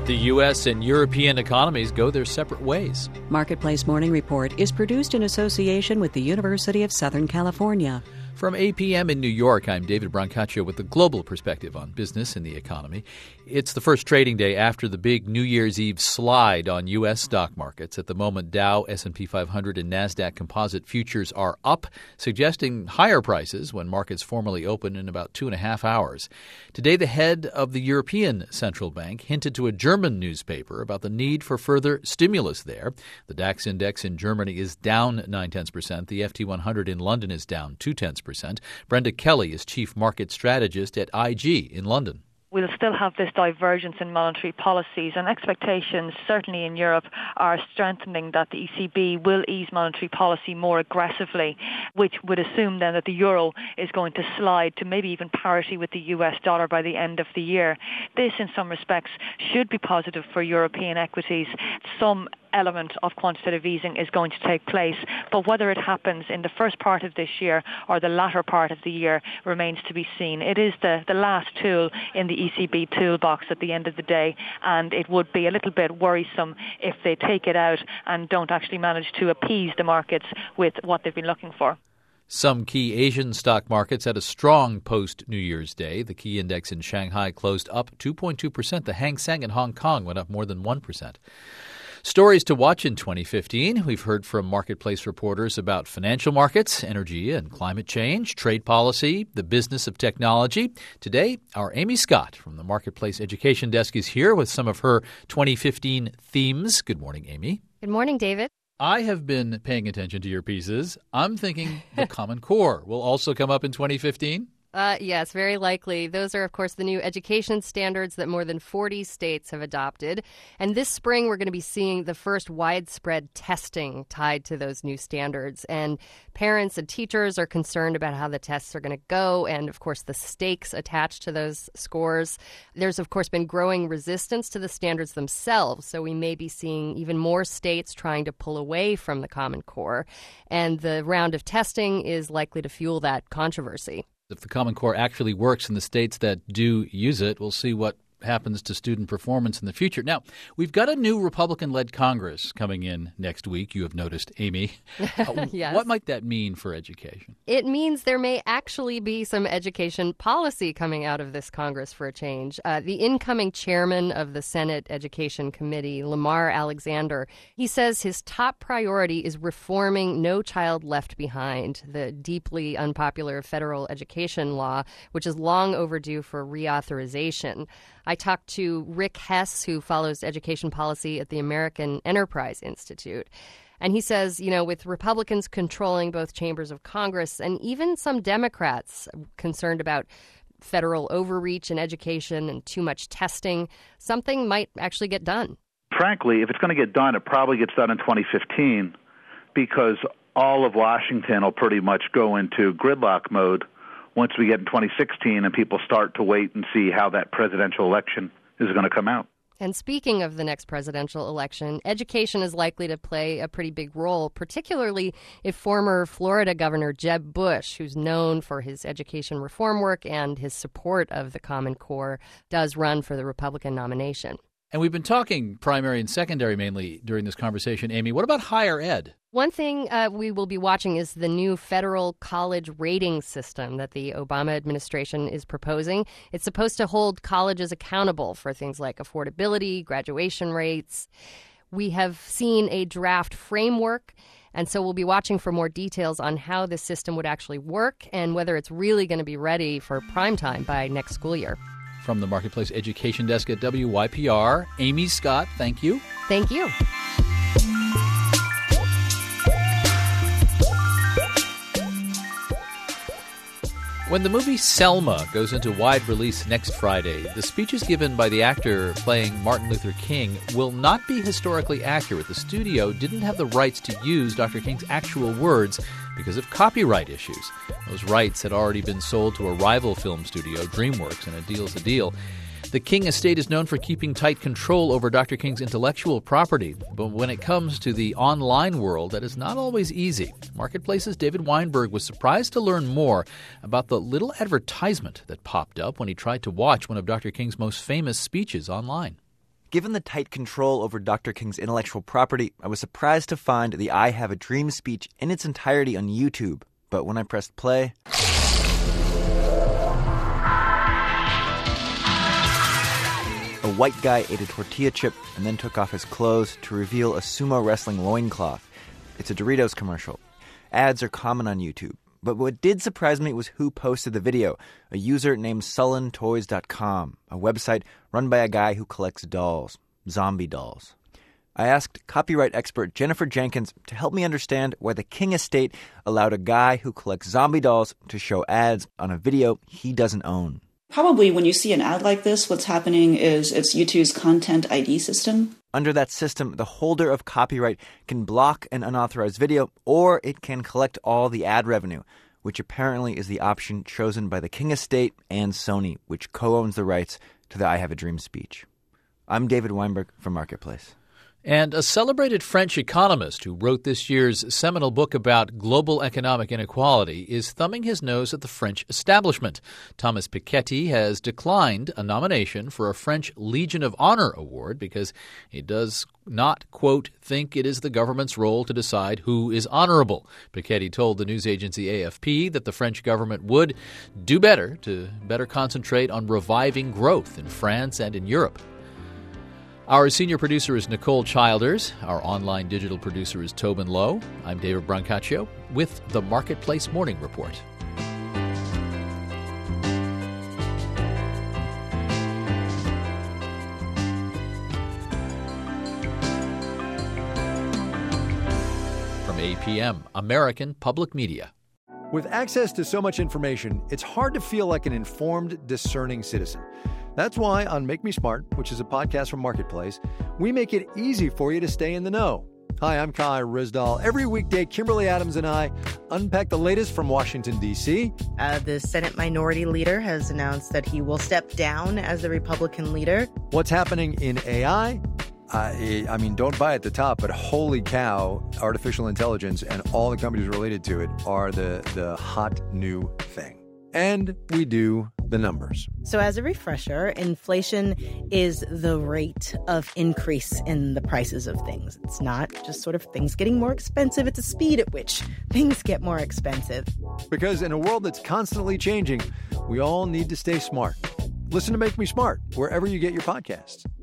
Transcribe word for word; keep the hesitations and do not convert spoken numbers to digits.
The U S and European economies go their separate ways. Marketplace Morning Report is produced in association with the University of Southern California. From eight p.m. in New York, I'm David Brancaccio with the global perspective on business and the economy. It's the first trading day after the big New Year's Eve slide on U S stock markets. At the moment, Dow, S and P five hundred, and NASDAQ composite futures are up, suggesting higher prices when markets formally open in about two and a half hours. Today, the head of the European Central Bank hinted to a German newspaper about the need for further stimulus there. The DAX index in Germany is down nine tenths percent. The F T one hundred in London is down two tenths percent. Brenda Kelly is chief market strategist at I G in London. We'll still have this divergence in monetary policies, and expectations, certainly in Europe, are strengthening that the E C B will ease monetary policy more aggressively, which would assume then that the euro is going to slide to maybe even parity with the U S dollar by the end of the year. This, in some respects, should be positive for European equities. Some element of quantitative easing is going to take place, but whether it happens in the first part of this year or the latter part of the year remains to be seen. It is the, the last tool in the E C B toolbox at the end of the day, and it would be a little bit worrisome if they take it out and don't actually manage to appease the markets with what they've been looking for. Some key Asian stock markets had a strong post-New Year's Day. The key index in Shanghai closed up two point two percent. The Hang Seng in Hong Kong went up more than one percent. Stories to watch in twenty fifteen. We've heard from marketplace reporters about financial markets, energy and climate change, trade policy, the business of technology. Today, our Amy Scott from the Marketplace Education Desk is here with some of her twenty fifteen themes. Good morning, Amy. Good morning, David. I have been paying attention to your pieces. I'm thinking the Common Core will also come up in twenty fifteen. Uh, yes, very likely. Those are, of course, the new education standards that more than forty states have adopted. And this spring, we're going to be seeing the first widespread testing tied to those new standards. And parents and teachers are concerned about how the tests are going to go and, of course, the stakes attached to those scores. There's, of course, been growing resistance to the standards themselves. So we may be seeing even more states trying to pull away from the Common Core. And the round of testing is likely to fuel that controversy. If the Common Core actually works in the states that do use it, we'll see what happens to student performance in the future. Now, we've got a new Republican-led Congress coming in next week, you have noticed, Amy. Uh, yes. What might that mean for education? It means there may actually be some education policy coming out of this Congress for a change. Uh, the incoming chairman of the Senate Education Committee, Lamar Alexander, he says his top priority is reforming No Child Left Behind, the deeply unpopular federal education law, which is long overdue for reauthorization. I talked to Rick Hess, who follows education policy at the American Enterprise Institute. And he says, you know, with Republicans controlling both chambers of Congress and even some Democrats concerned about federal overreach in education and too much testing, something might actually get done. Frankly, if it's going to get done, it probably gets done in twenty fifteen because all of Washington will pretty much go into gridlock mode once we get in twenty sixteen and people start to wait and see how that presidential election is going to come out. And speaking of the next presidential election, education is likely to play a pretty big role, particularly if former Florida Governor Jeb Bush, who's known for his education reform work and his support of the Common Core, does run for the Republican nomination. And we've been talking primary and secondary mainly during this conversation, Amy. What about higher ed? One thing uh, we will be watching is the new federal college rating system that the Obama administration is proposing. It's supposed to hold colleges accountable for things like affordability, graduation rates. We have seen a draft framework, and so we'll be watching for more details on how this system would actually work and whether it's really going to be ready for prime time by next school year. From the Marketplace Education Desk at W Y P R, Amy Scott, thank you. Thank you. When the movie Selma goes into wide release next Friday, the speeches given by the actor playing Martin Luther King will not be historically accurate. The studio didn't have the rights to use Doctor King's actual words because of copyright issues. Those rights had already been sold to a rival film studio, DreamWorks, and a deal's a deal. The King estate is known for keeping tight control over Doctor King's intellectual property, but when it comes to the online world, that is not always easy. Marketplace's David Weinberg was surprised to learn more about the little advertisement that popped up when he tried to watch one of Doctor King's most famous speeches online. Given the tight control over Doctor King's intellectual property, I was surprised to find the I Have a Dream speech in its entirety on YouTube. But when I pressed play... a white guy ate a tortilla chip and then took off his clothes to reveal a sumo wrestling loincloth. It's a Doritos commercial. Ads are common on YouTube. But what did surprise me was who posted the video, a user named Sullen Toys dot com, a website run by a guy who collects dolls, zombie dolls. I asked copyright expert Jennifer Jenkins to help me understand why the King estate allowed a guy who collects zombie dolls to show ads on a video he doesn't own. Probably when you see an ad like this, what's happening is it's YouTube's content I D system. Under that system, the holder of copyright can block an unauthorized video, or it can collect all the ad revenue, which apparently is the option chosen by the King estate and Sony, which co-owns the rights to the I Have a Dream speech. I'm David Weinberg from Marketplace. And a celebrated French economist who wrote this year's seminal book about global economic inequality is thumbing his nose at the French establishment. Thomas Piketty has declined a nomination for a French Legion of Honor award because he does not, quote, think it is the government's role to decide who is honorable. Piketty told the news agency A F P that the French government would do better to better concentrate on reviving growth in France and in Europe. Our senior producer is Nicole Childers. Our online digital producer is Tobin Lowe. I'm David Brancaccio with the Marketplace Morning Report. From A P M, American Public Media. With access to so much information, it's hard to feel like an informed, discerning citizen. That's why on Make Me Smart, which is a podcast from Marketplace, we make it easy for you to stay in the know. Hi, I'm Kai Rizdal. Every weekday, Kimberly Adams and I unpack the latest from Washington, D C. Uh, the Senate Minority Leader has announced that he will step down as the Republican leader. What's happening in A I? I, I mean, don't buy at the top, but holy cow, artificial intelligence and all the companies related to it are the, the hot new thing. And we do the numbers. So as a refresher, inflation is the rate of increase in the prices of things. It's not just sort of things getting more expensive. It's the speed at which things get more expensive. Because in a world that's constantly changing, we all need to stay smart. Listen to Make Me Smart wherever you get your podcasts.